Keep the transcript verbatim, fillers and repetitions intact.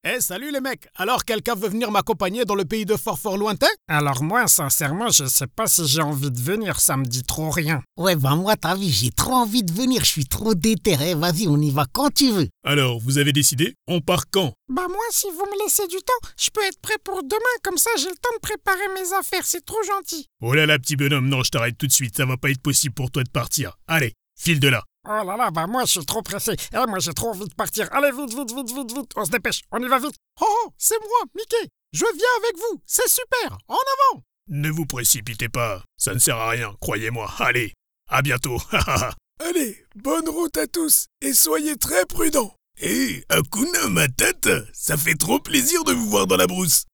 Eh, salut les mecs. Alors, quelqu'un veut venir m'accompagner dans le pays de fort fort lointain? Alors moi, sincèrement, je sais pas si j'ai envie de venir, ça me dit trop rien. Ouais, bah moi, t'as vu, j'ai trop envie de venir, je suis trop déter. Eh, vas-y, on y va quand tu veux. Alors, vous avez décidé? On part quand? Bah moi, si vous me laissez du temps, je peux être prêt pour demain, comme ça j'ai le temps de préparer mes affaires, c'est trop gentil. Oh là là, petit bonhomme, non, je t'arrête tout de suite, ça va pas être possible pour toi de partir. Allez, file de là. Oh là là, bah moi je suis trop pressé. Eh, moi j'ai trop envie de partir. Allez, vite, vite, vite, vite, vite, on se dépêche, on y va vite. Oh, oh, c'est moi, Mickey. Je viens avec vous, c'est super, en avant. Ne vous précipitez pas, ça ne sert à rien, croyez-moi. Allez, à bientôt. Allez, bonne route à tous et soyez très prudents. Hé, hey, Hakuna Matata, ça fait trop plaisir de vous voir dans la brousse.